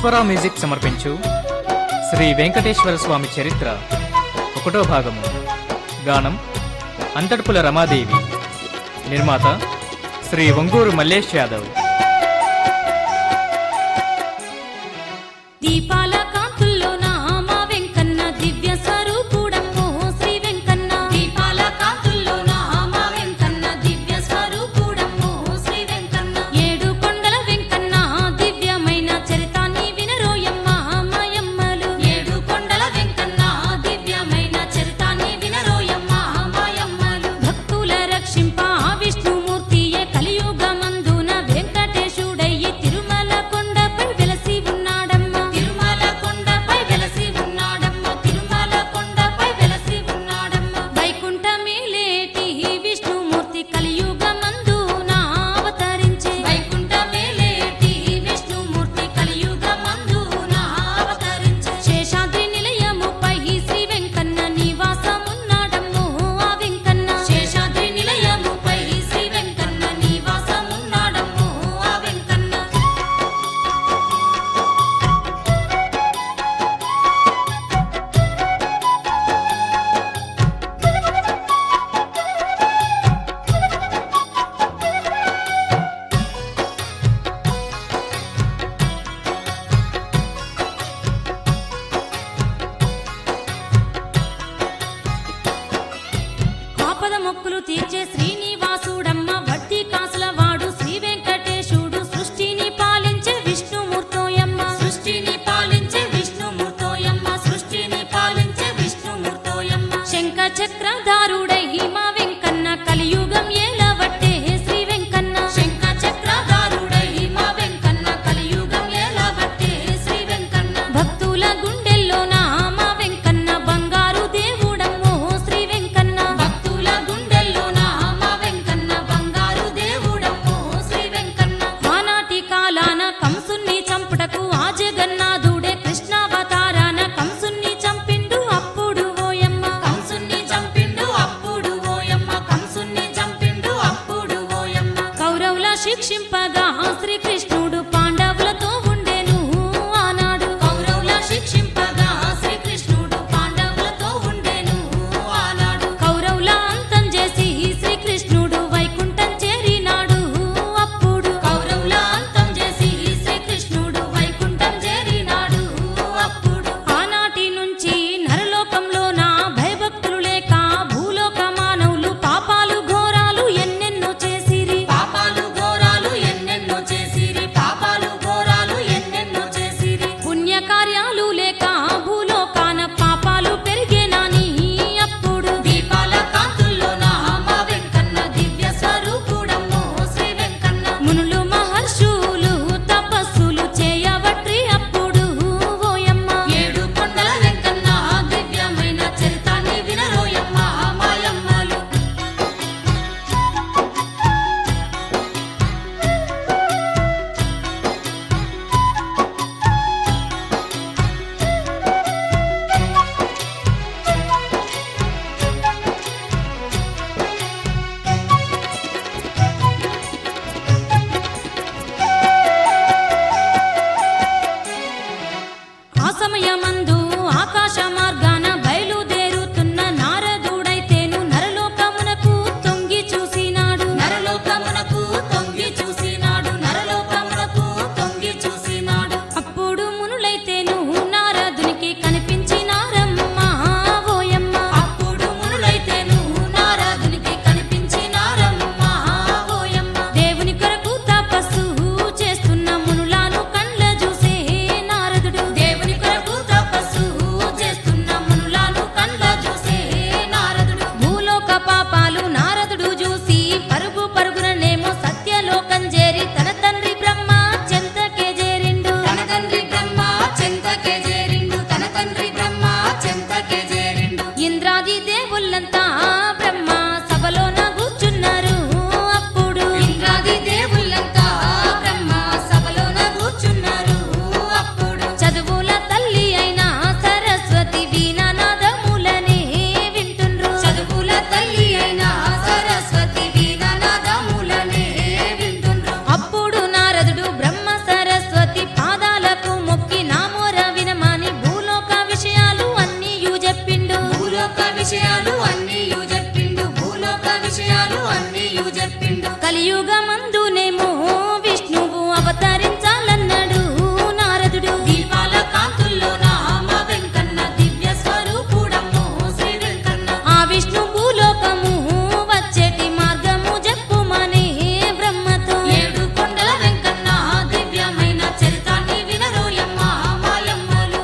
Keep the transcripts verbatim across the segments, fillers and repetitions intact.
ఈశ్వర music సమర్పించు శ్రీ వెంకటేశ్వర స్వామి చరిత్ర ఒకటో భాగము. గానం అంతర్పుల రమాదేవి. నిర్మాత శ్రీ వంగూరు మల్లేష్ యాదవ్. దీపాల కాంతుల్లో నామా వెంకన్న దివ్య స్వరూపుడమ్మో శ్రీ వెంకన్న. దీపాల కాంతుల్లో నామా వెంకన్న దివ్య స్వరూపుడమ్మో శ్రీ వెంకన్న. ఏడు కొండల వెంకన్న దివ్యమైన చరితాన్ని వినరోయమ్మ మాయమ్మలు. ఏడు కొండల వెంకన్న దివ్యమైన చరితాన్ని వినరోయమ్మ మాయమ్మలు. భక్తుల రక్షింప విష్ణుమూర్తియే కలియుగమందున వెంకటేశుడయ్యి తిరుమల కొండపై వెలసి ఉన్నాడమ్మ. తిరుమల కొండపై వెలసి ఉన్నాడమ్మ. తిరుమల కొండపై వెలసి ఉన్నాడమ్మ. వైకుంఠమేలేటి విష్ణుమూర్తి కలియుగమందున అవతరించే. వైకుంఠమేలేటి విష్ణుమూర్తి కలియుగమందున అవతరించే. శేషాద్రి నిలయముపై శ్రీ వెంకన్న నివాసమున్నాడమ్మో ఆ వెంకన్న. శేషాద్రి నిలయముపై శ్రీ వెంకన్న నివాసమున్నాడమ్మో ఆ వెంకన్న. ఆపద మొక్కులు తీర్చే శ్రీనివాసుడమ్మ. వడ్డీ కాసుల వాడు శ్రీ వెంకటేశుడు. సృష్టిని పాలించే విష్ణుమూర్తోయమ్మ. సృష్టిని పాలించే విష్ణుమూర్తోయమ్మ. సృష్టిని పాలించే విష్ణుమూర్తోయమ్మ. శంఖ చక్రధారుడై మా వెంకన్న కలియుగం ఏలవట్టే శ్రీ వెంకన్న. శంఖ చక్రధారుడై మా వెంకన్న కలియుగం ఏలవట్టే శ్రీ వెంకన్న. భక్తుల గుండెల్లోన మా వెంకన్న బంగారు దేవుడమ్మో శ్రీ వెంకన్న. భక్తుల గుండెల్లోన మా వెంకన్న బంగారు కలియుగమందునేమో విష్ణువు అవతరించాలన్నాడు నారదుడు. దీపాల కాంతుల్లోన మా వెంకన్న దివ్య స్వరూపుడమ్మో శ్రీ వెంకన్న. ఆ విష్ణు భూలోకము వచ్చేటి మార్గము చెప్పుమనే బ్రహ్మతో. ఏడు కొండల వెంకన్న దివ్యమైన చరితాన్ని వినరోయమ్మ మాయమ్మలు.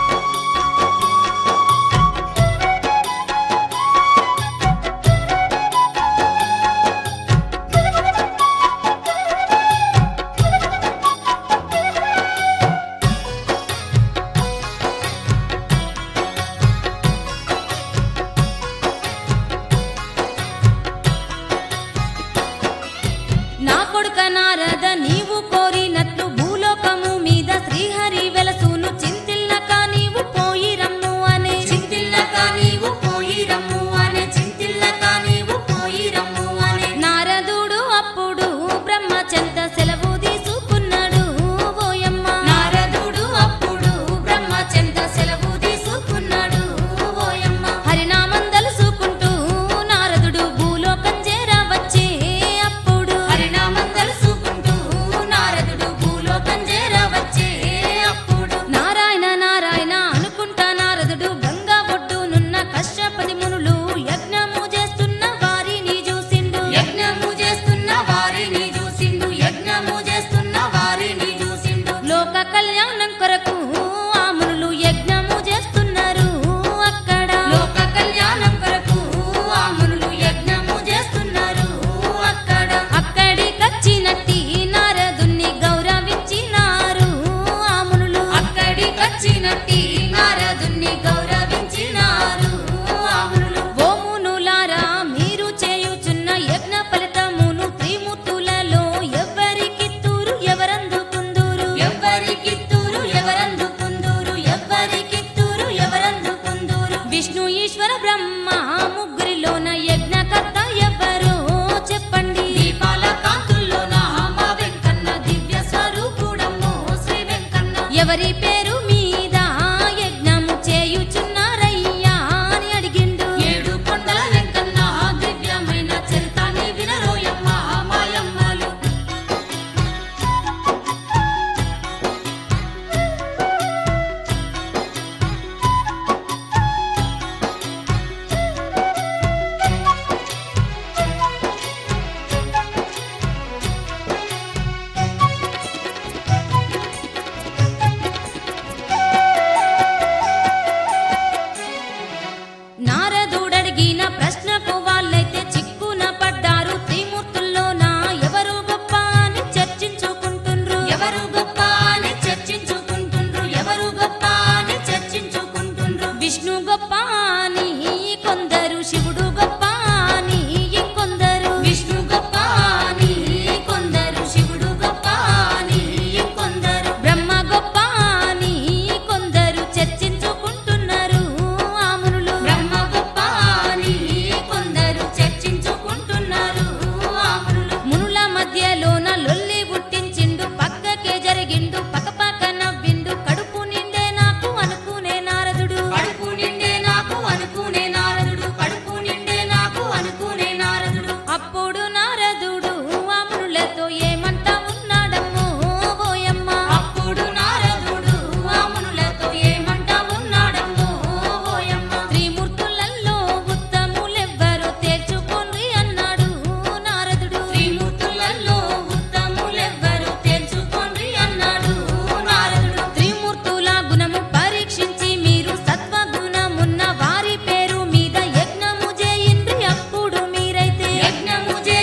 నా కొడుక నారద నీవు కోరినట్లు భూలోకము మీద శ్రీహరి వెలసును. చింతిల్లక నీవు పోయి రమ్ము అనే చింతిల్లక నీవు పోయి రమ్ము అనే చింతిల్లక నీవు పోయి రమ్ము అనే. నారదుడు అప్పుడు బ్రహ్మ చెంత సెలవు తీసుకున్నాడు ఓయమ్మ. నారదుడు అప్పుడు బ్రహ్మ చెంత సెలవు తీసుకున్నాడు ఓయమ్మ. హరినామం తలుసుకుంటూ నారదుడు భూలోకం చేరవచ్చే అప్పుడు. హరినామం తలుసుకుంటూ నారదుడు భూలోకం చేరవచ్చే అప్పుడు. నారాయణ నారాయణ అనుకుంటా నారదుడు గంగా ఒడ్డునున్న కశ్యపది మునులు యజ్ఞము చేస్తున్న వారిని చూసిండు. యజ్ఞము చేస్తున్న వారిని చూసిండు. యజ్ఞము చేస్తున్న వారిని చూసిండు. లోక కళ్యాణం కొరకు ఆ మునులు యజ్ఞము చేస్తున్నారు అక్కడ. లోక కళ్యాణం కొరకు ఆ మునులు యజ్ఞము చేస్తున్నారు అక్కడ. అక్కడికచ్చినట్టి నారదుణ్ణి గౌరవించినారు ఆ మునులు. అక్కడికచ్చినట్టి నారదుణ్ణి గౌరవించినారు ఆ మునులు. ఓ మునులారా మీరు చేయుచున్న యజ్ఞ ఫలితమును త్రిమూర్తులలో ఎవ్వరికిత్తురు ఎవరందుకుందురు. ఎవ్వరికిత్తురు ఎవరందుకుందురు. ఎవ్వరికిత్తురు ఎవరందుకుందురు. విష్ణు ఈశ్వర బ్రహ్మ ముగ్గురిలోన యజ్ఞకర్త ఎవ్వరో చెప్పండి. దీపాల కాంతుల్లోన మా వెంకన్న దివ్య స్వరూపుడమ్మో శ్రీ వెంకన్న. ఎవరి పేరు మీద యజ్ఞము చేయుచున్నారయ్యా అని అడిగిండు. ఏడు కొండల వెంకన్న దివ్యమైన చరితాన్ని వినరోయమ్మ మాయమ్మలు. నారదుడడిగిన ప్రశ్నకు వాళ్ళైతే చిక్కున పడ్డారు. త్రిమూర్తుల్లోన ఎవరు గొప్ప అని చర్చించుకుంటుండ్రు. ఎవరు గొప్ప అని చర్చించుకుంటుండ్రు. ఎవరు గొప్ప అని చర్చించుకుంటుండ్రు. విష్ణు గొప్ప అని కొందరు, శివుడు గొప్ప అని ఇంకొందరు. విష్ణు గొప్ప అని కొందరు, శివుడు గొప్ప అని ఇంకొందరు. బ్రహ్మ గొప్ప అని కొందరు చర్చించుకుంటున్నారు ఆ మునులు. బ్రహ్మ గొప్ప అని కొందరు చర్చించుకుంటున్నారు ఆ మునులు. మునుల మధ్యలోన లొల్లి పుట్టించిండు. పక్కకే జరిగిండు. పక్క పక్క నవ్విండు. కడుపు నిండే నాకు అనుకునే నారదుడు. కడుపు నిండే నాకు అనుకునే నారదుడు. కడుపు నిండే నాకు అనుకునే నారదుడు. అప్పుడు నారదుడు ఆ మునులతో ఏమంటా ఉన్నాడమ్మో ఓయమ్మ. అప్పుడు నారదుడు ఆ మునులతో ఏమంటా ఉన్నాడమ్మో ఓయమ్మ. త్రిమూర్తులలో ఉత్తములెవ్వరో తేల్చుకోండి అన్నాడు నారదుడు. త్రిమూర్తులలో ఉత్తములెవ్వరో తేల్చుకోండి అన్నాడు నారదుడు. త్రిమూర్తుల గుణము పరీక్షించి మీరు సత్వగుణమున్న వారి పేరు మీద యజ్ఞము చేయండి. అప్పుడు మీరైతే యజ్ఞము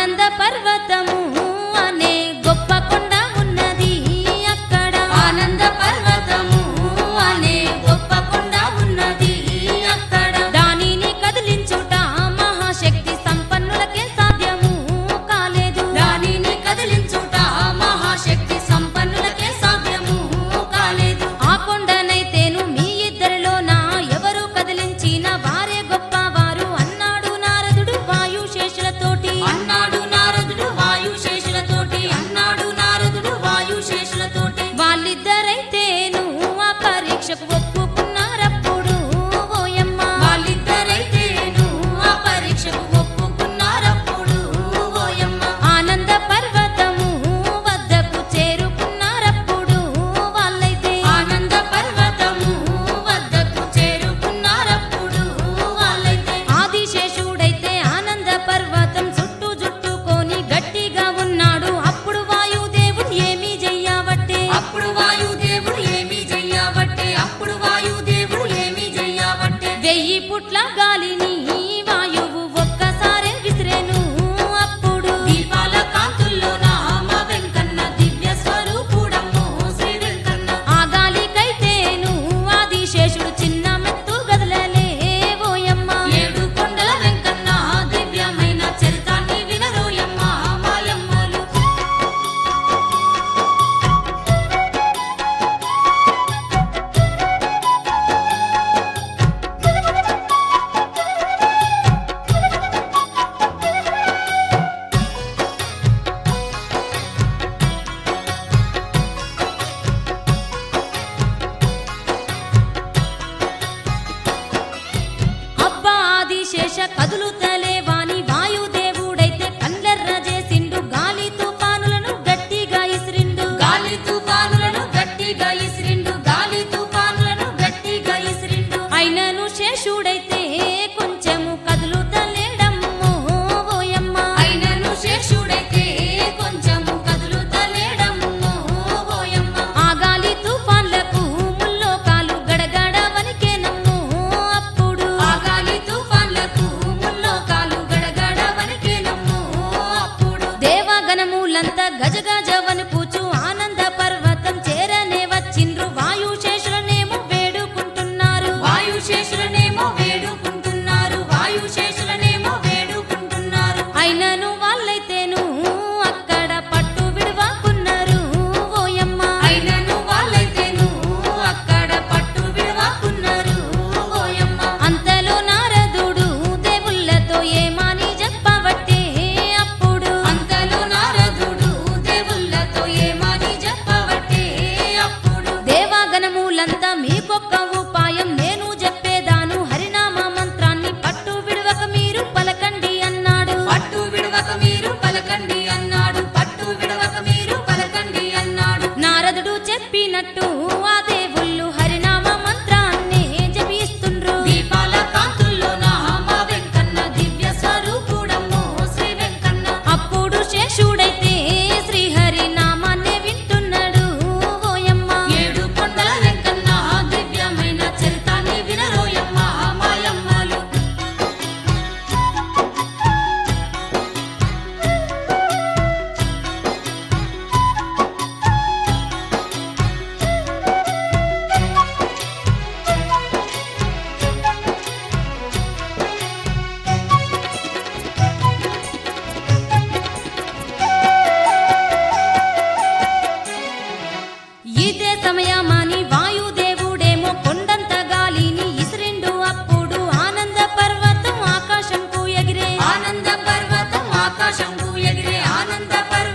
ఆనంద పర్వతము అనే గొప్ప కొండ ఉన్నది అక్కడ. ఆనంద పర్వతము అనే గొప్ప కొండ ఉన్నది అక్కడ. దానిని కదిలించుట మహాశక్తి సంపన్నులకే సాధ్యము కాలేదు. దానిని కదిలించుట మహాశక్తి సంపన్నులకే సాధ్యము కాలేదు. ఆ కొండనైతేను మీ ఇద్దరిలోన ఎవరు కదిలించిన వారే గొప్పవారు అన్నాడు నారదుడు వాయుశేషులతోటి. అన్నాడు నారదుడు వాయుశేషులతోటి. అన్నాడు నారదుడు వాయుశేషులతోటి. వాళ్ళిద్దరైతేను ఆ పరీక్షకు ఒప్పుకున్నారప్పుడు ఓయమ్మ. వాళ్ళిద్దరైతేను ఆ పరీక్షకు ఒప్పుకున్నారప్పుడు ఓయమ్మ. ఆనంద పర్వతము వద్దకు చేరుకున్నారప్పుడు వాళ్ళైతే. ఆనంద పర్వతము వద్దకు చేరుకున్నారప్పుడు వాళ్ళైతే. ఆదిశేషుడైతే ఆనంద పర్వతం చుట్టూ చుట్టుకొని గట్టిగా ఉన్నాడు. అప్పుడు వాయుదేవుడు ఏమీ చెయ్యబట్టే. అప్పుడు వాయుదేవుడు ఏమీ చెయ్యబట్టే. అప్పుడు వాయుదేవుడు ఏమీ చెయ్యబట్టే. వెయ్యి పుట్ల గాలిని వాయువు ఒక్కసారే విసిరేను. అప్పుడు దీపాల కాంతుల్లో నామ వెంకన్న దివ్య స్వరూపుడమ్మో శ్రీ వెంకన్న. ఆ గాలికైతేను ఆదిశేషుడు చిన్న మెత్తు గదలలే ఓయమ్మ. ఏడు కొండల వెంకన్న దివ్యమైన చరితాన్ని వినరోయమ్మ మాయమ్మలు. అబ్బా ఆదిశేష కదులుతలే వాని వాయుదేవుడైతే కండ్లెర్ర చేసిండు. గాలి తుఫానులను గట్టిగా ఇసిరిండు. గాలి తుఫానులను గట్టిగా ఇసిరిండు. గాలి తుఫానులను గట్టిగా ఇసిరిండు. అయినను శేషుడైతే కొంచెము కదులుతలేడమ్మో ఓయమ్మ. అయినను శేషుడైతే కొంచెము కదులుతలేడమ్మో ఓయమ్మ. ఆ గాలి తుఫాన్లకు ముల్లోకాలు గడగడ వణికేనమ్మో అప్పుడు. ఆ గాలి తుఫాన్లకు ముల్లోకాలు గడగడ వణికేనమ్మో అప్పుడు. దేవగణములంతా గజగజ వణుకుచు ఆనంద పర్వతం చేరనే వచ్చిండ్రు. వాయుశేషులనేమో వేడుకుంటున్నారు. వాయుశేషులనేమో వేడుకుంటున్నారు. వాయుశేషులనేమో వేడుకుంటున్నారు. అయినను వాళ్ళైతేను అక్కడ పట్టు విడవాకున్నారు ఓయమ్మ. అయినను వాళ్ళైతేను అక్కడ పట్టు విడవాకున్నారు ఓయమ్మ. అంతలో నారదుడు దేవుళ్ళతో ఏమని చెప్పబట్టే అప్పుడు. అంతలో నారదుడు దేవుళ్ళతో ఏమని చెప్పబట్టే అప్పుడు. దేవగణములంతా మీకొక్క ఉపాయం నేను చెప్పేదాను. హరినామ మంత్రాన్ని పట్టు విడవక మీరు పలకండి అన్నాడు. పట్టు విడవక మీరు పలకండి అన్నాడు. పట్టు విడవక మీరు పలకండి అన్నాడు. నారదుడు చెప్పినట్టు ఆ దేవుళ్ళు హరినామ మంత్రాన్ని జపిస్తుండ్రు. దీపాల కాంతుల్లో నామ వెంకన్న దివ్య స్వరూపుడమ్మో శ్రీ వెంకన్న. అప్పుడు శేషుడైతే శ్రీహరి నామాన్ని వింటున్నాడు ఓయమ్మ. ఏడు కొండల వెంకన్న దివ్యమైన చరితాన్ని వినరోయమ్మ మాయమ్మలు. ఇదే సమయమని వాయుదేవుడేమో కొండంత గాలిని ఇసిరిండు. అప్పుడు ఆనంద పర్వతం ఆకాశంకు ఎగిరే. ఆనంద పర్వతం ఆకాశంకు ఎగిరే. ఆనంద పర్వతం